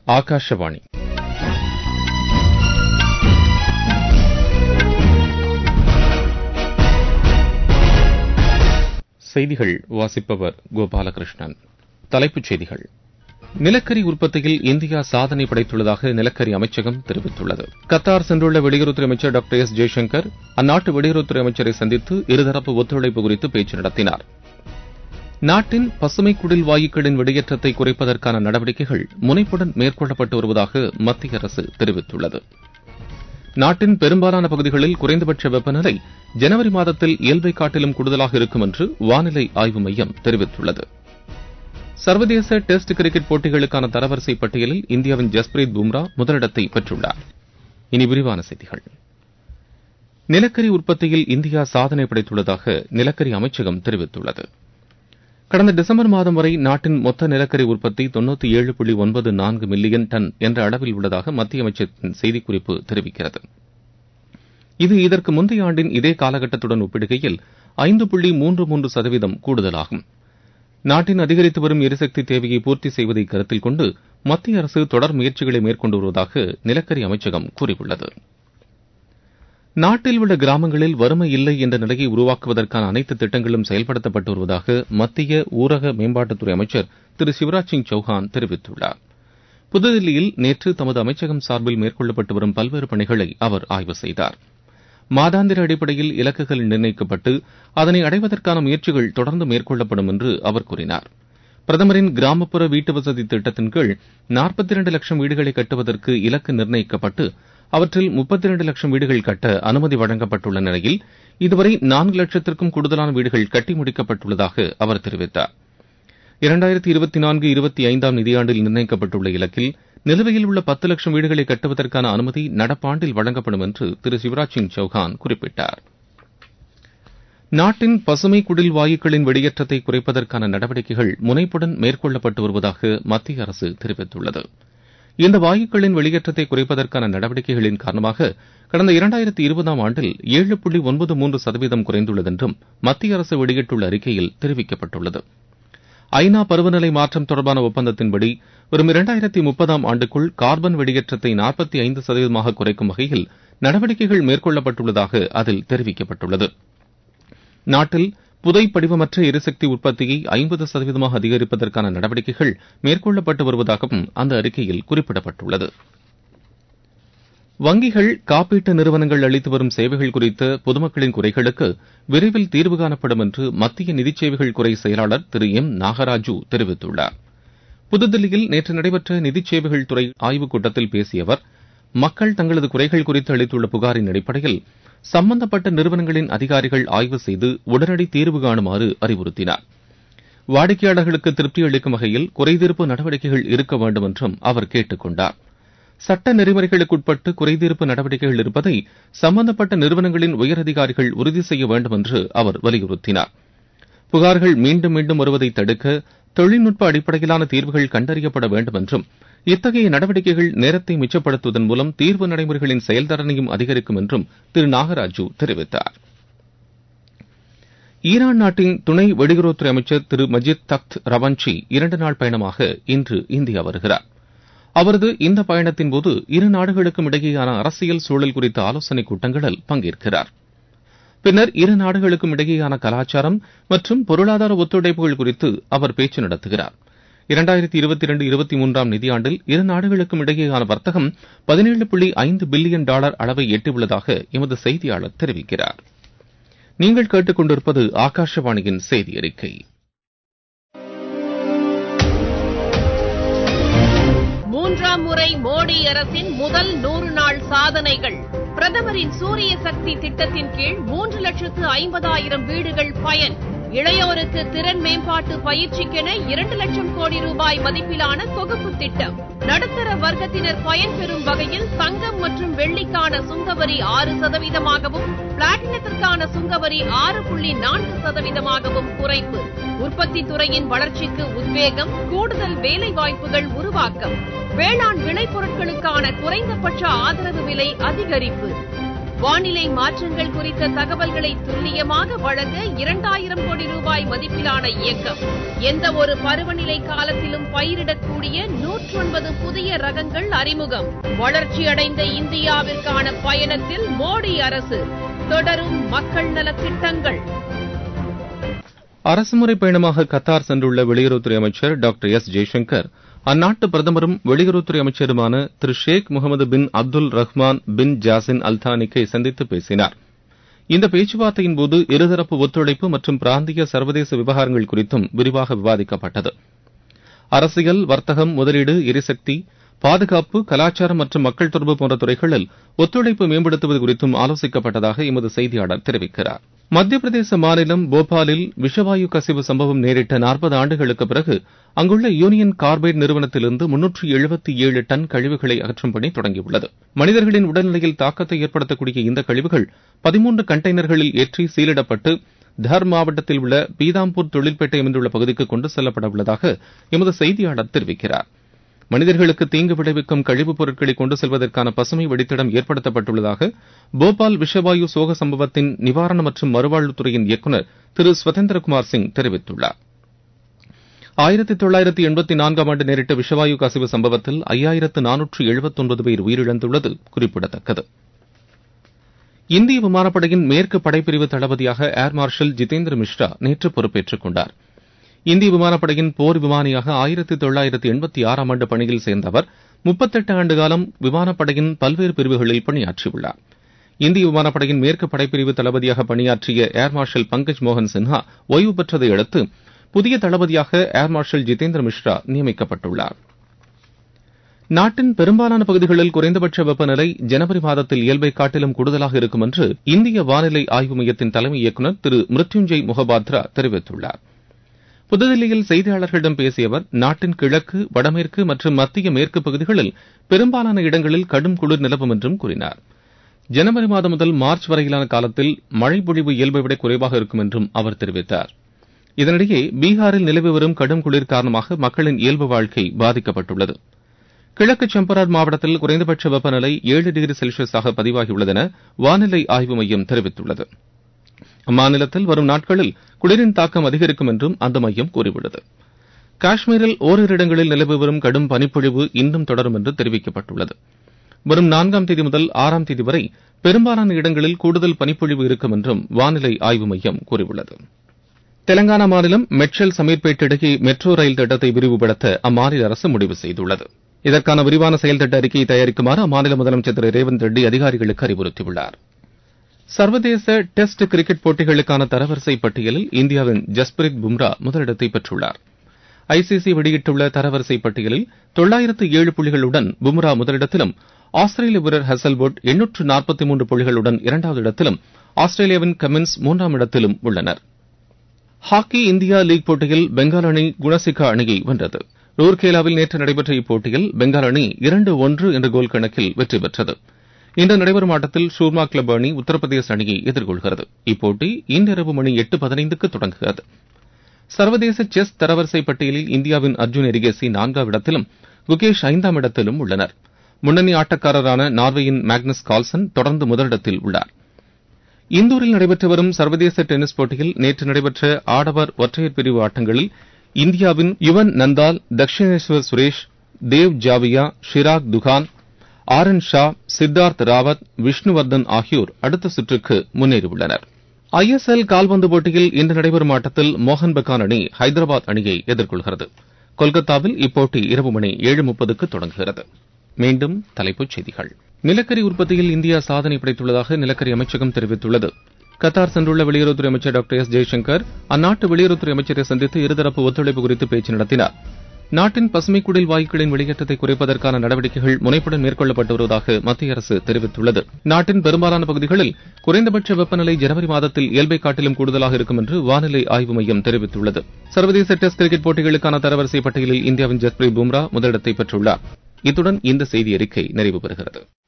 ஆகாஷவாணி. செய்திகள் வாசிப்பவர் கோபாலகிருஷ்ணன். தலைப்புச் செய்திகள். நிலக்கரி உற்பத்தியில் இந்தியா சாதனை படைத்துள்ளதாக நிலக்கரி அமைச்சகம் தெரிவித்துள்ளது. கத்தார் சென்றுள்ள வெளியுறவுத்துறை அமைச்சர் டாக்டர் எஸ் ஜெய்சங்கர் அந்நாட்டு வெளியுறவுத்துறை அமைச்சரை சந்தித்து இருதரப்பு ஒத்துழைப்பு குறித்து பேச்சு நடத்தினார். நாட்டின் பசுமை குடில் வாயுக்களின் வெளியேற்றத்தை குறைப்பதற்கான நடவடிக்கைகள் முனைப்புடன் மேற்கொள்ளப்பட்டு வருவதாக மத்திய அரசு தெரிவித்துள்ளது. நாட்டின் பெரும்பாலான பகுதிகளில் குறைந்தபட்ச வெப்பநிலை ஜனவரி மாதத்தில் இயல்பை காட்டிலும் கூடுதலாக இருக்கும் என்று வானிலை ஆய்வு மையம் தெரிவித்துள்ளது. சர்வதேச டெஸ்ட் கிரிக்கெட் போட்டிகளுக்கான தரவரிசை பட்டியலில் இந்தியாவின் ஜஸ்பிரீத் பும்ரா முதலிடத்தை பெற்றுள்ளார். இனி விரிவான செய்திகள். நிலக்கரி உற்பத்தியில் இந்தியா சாதனை படைத்துள்ளதாக நிலக்கரி அமைச்சகம் தெரிவித்துள்ளது. கடந்த டிசம்பர் மாதம் வரை நாட்டின் மொத்த நிலக்கரி உற்பத்தி 97.94 மில்லியன் டன் என்ற அளவில் உள்ளதாக மத்திய அமைச்சகத்தின் செய்திக்குறிப்பு தெரிவிக்கிறது. இது இதற்கு முந்தைய ஆண்டின் இதே காலகட்டத்துடன் ஒப்பிடுகையில் 5.33% கூடுதலாகும். நாட்டின் அதிகரித்து வரும் எரிசக்தி தேவையை பூர்த்தி செய்வதை கருத்தில் கொண்டு மத்திய அரசு தொடர் முயற்சிகளை மேற்கொண்டு வருவதாக நிலக்கரி அமைச்சகம் கூறியுள்ளது. நாட்டில் உள்ள கிராமங்களில் வறுமை இல்லை என்ற நிலையை உருவாக்குவதற்கான அனைத்து திட்டங்களும் செயல்படுத்தப்பட்டு வருவதாக மத்திய ஊரக மேம்பாட்டுத்துறை அமைச்சர் திரு சிவராஜ் சிங் சௌஹான் தெரிவித்துள்ளார். புதுதில்லியில் நேற்று தமது அமைச்சகம் சார்பில் மேற்கொள்ளப்பட்டு வரும் பல்வேறு பணிகளை அவர் ஆய்வு செய்தார். மாதாந்திர அடிப்படையில் இலக்குகள் நிர்ணயிக்கப்பட்டு அதனை அடைவதற்கான முயற்சிகள் தொடர்ந்து மேற்கொள்ளப்படும் என்று அவர் கூறினார். பிரதமரின் கிராமப்புற வீட்டுவசதி திட்டத்தின் கீழ் 42 லட்சம் வீடுகளை கட்டுவதற்கு இலக்கு நிர்ணயிக்கப்பட்டு அவற்றில் 32 லட்சம் வீடுகள் கட்ட அனுமதி வழங்கப்பட்டுள்ள நிலையில் இதுவரை 4 லட்சத்திற்கும் கூடுதலான வீடுகள் கட்டி முடிக்கப்பட்டுள்ளதாக அவர் தெரிவித்தார். 2024-25 நிதியாண்டில் நிர்ணயிக்கப்பட்டுள்ள இலக்கில் நிலுவையில் உள்ள 10 லட்சம் வீடுகளை கட்டுவதற்கான அனுமதி நடப்பாண்டில் வழங்கப்படும் என்று திரு சிவராஜ் சிங் சௌஹான் குறிப்பிட்டார். நாட்டின் பசுமை குடில் வாயுக்களின் வெளியேற்றத்தை குறைப்பதற்கான நடவடிக்கைகள் முனைப்புடன் மேற்கொள்ளப்பட்டு வருவதாக மத்திய அரசு தெரிவித்துள்ளது. இந்த வாயுக்களின் வெளியேற்றத்தை குறைப்பதற்கான நடவடிக்கைகளின் காரணமாக கடந்த 2020 ஆண்டில் 7.93% குறைந்துள்ளது என்றும் மத்திய அரசு வெளியிட்டுள்ள அறிக்கையில் தெரிவிக்கப்பட்டுள்ளது. ஐநா பருவநிலை மாற்றம் தொடர்பான ஒப்பந்தத்தின்படி வரும் 2030 ஆண்டுக்குள் கார்பன் வெளியேற்றத்தை 45% குறைக்கும் வகையில் நடவடிக்கைகள் மேற்கொள்ளப்பட்டுள்ளதாக அதில் தெரிவிக்கப்பட்டுள்ளது. நாட்டில் புதை படிவமற்ற எரிசக்தி உற்பத்தியை 50% அதிகரிப்பதற்கான நடவடிக்கைகள் மேற்கொள்ளப்பட்டு வருவதாகவும் அந்த அறிக்கையில் குறிப்பிடப்பட்டுள்ளது. வங்கிகள், காப்பீட்டு நிறுவனங்கள் அளித்து வரும் சேவைகள் குறித்த பொதுமக்களின் குறைகளுக்கு விரைவில் தீர்வு காணப்படும் என்று மத்திய நிதிச் சேவைகள் குறை செயலாளர் திரு எம் நாகராஜு தெரிவித்துள்ளார். புதுதில்லியில் நேற்று நடைபெற்ற நிதிச் சேவைகள் துறை ஆய்வுக் கூட்டத்தில் பேசிய அவர், மக்கள் தங்களது குறைகள் குறித்து அளித்துள்ள புகாரின் அடிப்படையில் சம்பந்தப்பட்ட நிறுவனங்களின் அதிகாரிகள் ஆய்வு செய்து உடனடி தீர்வு காணுமாறு அறிவுறுத்தினார். வாடிக்கையாளர்களுக்கு திருப்தி அளிக்கும் வகையில் குறைதீர்ப்பு நடவடிக்கைகள் இருக்க வேண்டும் என்றும் அவர் கேட்டுக் கொண்டார். சட்ட நெறிமுறைகளுக்குட்பட்டு குறைதீர்ப்பு நடவடிக்கைகள் இருப்பதை சம்பந்தப்பட்ட நிறுவனங்களின் உயரதிகாரிகள் உறுதி செய்ய வேண்டும் என்று அவர் வலியுறுத்தினார். புகார்கள் மீண்டும் மீண்டும் வருவதை தடுக்க தொழில்நுட்ப அடிப்படையிலான தீர்வுகள் கண்டறியப்பட வேண்டும் என்றும் இத்தகைய நடவடிக்கைகள் நேரத்தை மிச்சப்படுத்துவதன் மூலம் தீர்வு நடைமுறைகளின் செயல்திறனையும் அதிகரிக்கும் என்றும் திரு நாகராஜு தெரிவித்தார். ஈரான் நாட்டின் துணை வெளியுறவுத்துறை அமைச்சர் திரு மஜித் தக்த் ரவான்சி 2 நாள் பயணமாக இன்று இந்தியா வருகிறார். அவரது இந்த பயணத்தின்போது இரு நாடுகளுக்கும் இடையேயான அரசியல் சூழல் குறித்த ஆலோசனைக் கூட்டங்களில் பங்கேற்கிறார். பின்னர் இரு நாடுகளுக்கும் இடையேயான கலாச்சாரம் மற்றும் பொருளாதார ஒத்துழைப்புகள் குறித்து அவர் பேச்சு நடத்துகிறார். 2022-23 நிதியாண்டில் இரு நாடுகளுக்கும் இடையேயான வர்த்தகம் $17.5 பில்லியன் அளவை எட்டியுள்ளதாக எமது செய்தியாளர் தெரிவிக்கிறார். நீங்கள் கேட்டுக் கொண்டிருப்பது ஆகாஷவாணியின் செய்தி அறிக்கை. மூன்றாம் முறை மோடி அரசின் முதல் 100 நாள் சாதனைகள். பிரதமரின் சூரிய சக்தி திட்டத்தின் கீழ் 3,50,000 வீடுகள் பயன். இளையோருக்கு திறன் மேம்பாட்டு பயிற்சிக்கென 2 லட்சம் கோடி ரூபாய் மதிப்பிலான தொகுப்பு திட்டம். நடுத்தர வர்க்கத்தினர் பயன்பெறும் வகையில் தங்கம் மற்றும் வெள்ளிக்கான சுங்கவரி 6%, பிளாட்டினத்திற்கான சுங்கவரி 6.4% குறைப்பு. உற்பத்தி துறையின் வளர்ச்சிக்கு உத்வேகம், கூடுதல் வேலை வாய்ப்புகள் உருவாக்கம். வேளாண் விளைபொருட்களுக்கான குறைந்தபட்ச ஆதரவு விலை அதிகரிப்பு. வானிலை மாற்றங்கள் குறித்த தகவல்களை துல்லியமாக வழங்க 2000 கோடி ரூபாய் மதிப்பிலான இயக்கம். எந்த ஒரு பருவநிலை காலத்திலும் பயிரிடக்கூடிய 109 புதிய ரகங்கள் அறிமுகம். வளர்ச்சியடைந்த இந்தியாவிற்கான பயணத்தில் மோடி அரசு. தொடரும் மக்கள் நலத் திட்டங்கள். அரசுமுறை பயணமாக கத்தார் சென்றுள்ள வெளியுறவுத்துறை அமைச்சர் டாக்டர் எஸ் ஜெய்சங்கர் அந்நாட்டு பிரதமரும் வெளியுறவுத்துறை அமைச்சருமான திரு ஷேக் முகமது பின் அப்துல் ரஹ்மான் பின் ஜாசின் அல்தானிக்கை சந்தித்து பேசினார். இந்த பேச்சுவார்த்தையின்போது இருதரப்பு ஒத்துழைப்பு மற்றும் பிராந்திய சர்வதேச விவகாரங்கள் குறித்தும் விரிவாக விவாதிக்கப்பட்டது. அரசியல், வர்த்தகம், முதலீடு, எரிசக்தி, பாதுகாப்பு, கலாச்சாரம் மற்றும் மக்கள் தொடர்பு போன்ற துறைகளில் ஒத்துழைப்பு மேம்படுத்துவது குறித்தும் ஆலோசிக்கப்பட்டதாக எமது செய்தியாளர் தெரிவிக்கிறார். மத்திய பிரதேச மாநிலம் போபாலில் விஷவாயு கசிவு சம்பவம் நேரிட்ட 40 ஆண்டுகளுக்கு பிறகு அங்குள்ள யூனியன் கார்பைடு நிறுவனத்திலிருந்து 377 டன் கழிவுகளை அகற்றும் பணி தொடங்கியுள்ளது. மனிதர்களின் உடல்நிலையில் தாக்கத்தை ஏற்படுத்தக்கூடிய இந்த கழிவுகள் 13 கண்டெய்னர்களில் ஏற்றி சீலிடப்பட்டு தர் மாவட்டத்தில் உள்ள பீதாம்பூர் தொழில்பேட்டை அமைந்துள்ள பகுதிக்கு கொண்டு செல்லப்பட உள்ளதாக எமது செய்தியாளர் தெரிவிக்கிறார். மனிதர்களுக்கு தீங்கு விளைவிக்கும் கழிவுப் பொருட்களை கொண்டு செல்வதற்கான பசுமை வழித்தடம் ஏற்படுத்தப்பட்டுள்ளதாக போபால் விஷவாயு சோக சம்பவத்தின் நிவாரண மற்றும் மறுவாழ்வுத்துறையின் இயக்குநர் திரு ஸ்வதந்திரகுமார் சிங் தெரிவித்துள்ளார். 1984 ஆண்டு நேரிட்ட விஷவாயு கசிவு சம்பவத்தில் 5479 பேர் உயிரிழந்துள்ளது குறிப்பிடத்தக்கது. இந்திய விமானப்படையின் மேற்கு படைப்பிரிவு தளபதியாக ஏர் மார்ஷல் ஜிதேந்திர மிஸ்ரா நேற்று பொறுப்பேற்றுக் கொண்டார். இந்திய விமானப்படையின் போர் விமானியாக 1986 ஆண்டு பணியில் சேர்ந்த அவர் 38 ஆண்டு காலம் விமானப்படையின் பல்வேறு பிரிவுகளில் பணியாற்றியுள்ளார். இந்திய விமானப்படையின் மேற்கு படைப்பிரிவு தளபதியாக பணியாற்றிய ஏர் மார்ஷல் பங்கஜ் மோகன் சின்ஹா ஓய்வு பெற்றதை அடுத்து புதிய தளபதியாக ஏர் மார்ஷல் ஜிதேந்திர மிஸ்ரா நியமிக்கப்பட்டுள்ளார். நாட்டின் பெரும்பாலான பகுதிகளில் குறைந்தபட்ச வெப்பநிலை ஜனவரி மாதத்தில் இயல்பை காட்டிலும் கூடுதலாக இருக்கும் என்று இந்திய வானிலை ஆய்வு மையத்தின் தலைமை இயக்குநர் திரு மிருத்யுஞ்சய் முகபாத்ரா தெரிவித்துள்ளார். புதுதில்லியில் செய்தியாளர்களிடம் பேசிய அவர், நாட்டின் கிழக்கு, வடமேற்கு மற்றும் மத்திய மேற்கு பகுதிகளில் பெரும்பாலான இடங்களில் கடும் குளிர் நிலவும் என்றும் கூறினார். ஜனவரி மாதம் முதல் மார்ச் வரையிலான காலத்தில் மழை பொழிவு இயல்பை விட குறைவாக இருக்கும் என்றும் அவர் தெரிவித்தார். இதனிடையே பீகாரில் நிலவி வரும் கடும் குளிர் காரணமாக மக்களின் இயல்பு வாழ்க்கை பாதிக்கப்பட்டுள்ளது. கிழக்கு சம்பரார் மாவட்டத்தில் குறைந்தபட்ச வெப்பநிலை 7 டிகிரி செல்சியஸாக பதிவாகியுள்ளது என வானிலை ஆய்வு மையம் தெரிவித்துள்ளது. அம்மாநிலத்தில் வரும் நாட்களில் குளிரின் தாக்கம் அதிகரிக்கும் என்றும் அந்த மையம் கூறியுள்ளது. காஷ்மீரில் ஓரிரு இடங்களில் நிலவி வரும் கடும் பனிப்பொழிவு இன்னும் தொடரும் என்று தெரிவிக்கப்பட்டுள்ளது. வரும் 4ஆம் தேதி முதல் 6ஆம் தேதி வரை பெரும்பாலான இடங்களில் கூடுதல் பனிப்பொழிவு இருக்கும் என்றும் வானிலை ஆய்வு மையம் கூறியுள்ளது. தெலங்கானா மாநிலம் மெட்சல் சமீர்பேட் இடையே மெட்ரோ ரயில் திட்டத்தை விரிவுபடுத்த அம்மாநில அரசு முடிவு செய்துள்ளது. இதற்கான விரிவான செயல்திட்ட அறிக்கையை தயாரிக்குமாறு அம்மாநில முதலமைச்சர் திரு ரேவந்த் ரெட்டி அதிகாரிகளுக்கு அறிவுறுத்தியுள்ளார். சர்வதேச டெஸ்ட் கிரிக்கெட் போட்டிகளுக்கான தரவரிசை பட்டியலில் இந்தியாவின் ஜஸ்பிரித் பும்ரா முதலிடத்தை பெற்றுள்ளார். ஐசிசி வெளியிட்டுள்ள தரவரிசை பட்டியலில் 907 புள்ளிகளுடன் பும்ரா முதலிடத்திலும், ஆஸ்திரேலிய வீரர் ஹசல்வுட் 843 புள்ளிகளுடன் இரண்டாவது இடத்திலும், ஆஸ்திரேலியாவின் கமின்ஸ் 3ஆம் இடத்திலும் உள்ளனர். ஹாக்கி இந்தியா லீக் போட்டியில் பெங்கால் அணி குணசிகா அணியை வென்றது. ரூர்கேலாவில் நேற்று நடைபெற்ற இப்போட்டியில் பெங்கால் அணி 2-1 என்ற கோல் கணக்கில் வெற்றி பெற்றது. இன்று நடைபெறும் ஆட்டத்தில் ஷூர்மா கிளப் அணி உத்தரப்பிரதேச அணியை எதிர்கொள்கிறது. இப்போட்டி இன்றிரவு மணி 8:15க்கு தொடங்குகிறது. சர்வதேச செஸ் தரவரிசை பட்டியலில் இந்தியாவின் அர்ஜுன் எரிகேசி 4ஆம் இடத்திலும், குகேஷ் 5ஆம் இடத்திலும் உள்ளனர். முன்னணி ஆட்டக்காரரான நார்வேயின் மேக்னஸ் கால்சன் தொடர்ந்து முதலிடத்தில் உள்ளார். இந்தூரில் நடைபெற்று வரும் சர்வதேச டென்னிஸ் போட்டியில் நேற்று நடைபெற்ற ஆடவர் ஒற்றையர் பிரிவு ஆட்டங்களில் இந்தியாவின் யுவன் நந்தால், தக்ஷினேஸ்வர் சுரேஷ், தேவ் ஜாவியா, ஷிராக் துகான், ஆரன் ஷா, சித்தார்த் ராவத், விஷ்ணுவர்தன் ஆகியோர் அடுத்த சுற்றுக்கு முன்னேறியுள்ளனர். ஐஎஸ்எல் கால்பந்து போட்டியில் இன்று நடைபெறும் ஆட்டத்தில் மோகன் பகான் அணி ஹைதராபாத் அணியை எதிர்கொள்கிறது. கொல்கத்தாவில் இப்போட்டி இரவு மணி 7:30க்கு தொடங்குகிறது. மீண்டும் தலைப்புச் செய்திகள். நிலக்கரி உற்பத்தியில் இந்தியா சாதனை படைத்துள்ளதாக நிலக்கரி அமைச்சகம் தெரிவித்துள்ளது. கத்தார் சென்றுள்ள வெளியுறவுத்துறை அமைச்சர் டாக்டர் எஸ் ஜெய்சங்கர் அந்நாட்டு வெளியுறவுத்துறை அமைச்சரை சந்தித்து இருதரப்பு ஒத்துழைப்பு குறித்து பேச்சு நடத்தினார். நாட்டின் பசுமை குடில் வாயுக்களின் வெளியேற்றத்தை குறைப்பதற்கான நடவடிக்கைகள் முனைப்புடன் மேற்கொள்ளப்பட்டு வருவதாக மத்திய அரசு தெரிவித்துள்ளது. நாட்டின் பெரும்பாலான பகுதிகளில் குறைந்தபட்ச வெப்பநிலை ஜனவரி மாதத்தில் இயல்பை காட்டிலும் கூடுதலாக இருக்கும் என்று வானிலை ஆய்வு மையம் தெரிவித்துள்ளது. சர்வதேச டெஸ்ட் கிரிக்கெட் போட்டிகளுக்கான தரவரிசை பட்டியலில் இந்தியாவின் ஜஸ்பிரித் பும்ரா முதலிடத்தை பெற்றுள்ளார். இத்துடன் இந்த செய்தி அறிக்கை நிறைவு பெறுகிறது.